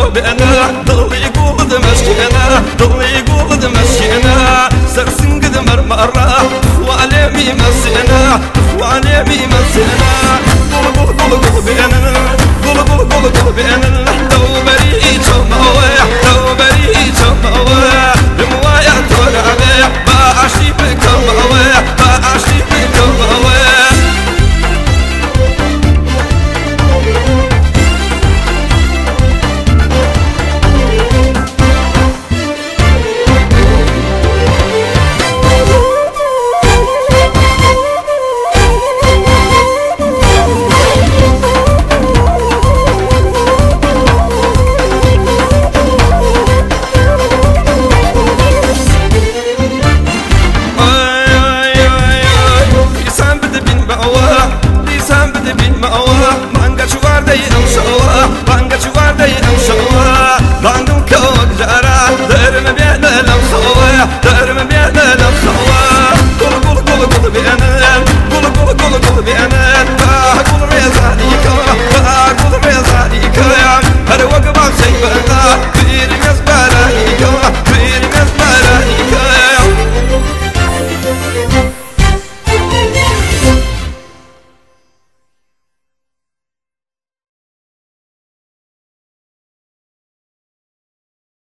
بأنا ضل يقول مسكينة ضل يقول مسكينة سرسن قد مرمرة وعليمي مسينا وعليمي مسينا قل قل قل قل بأنا قل قل قل قل بأنا لو بريت مواه لو بريت مواه بموايا ترعى بعشي بك مواه بعشي بك مواه درم بينا لمسوا قل قل قل قل بأنا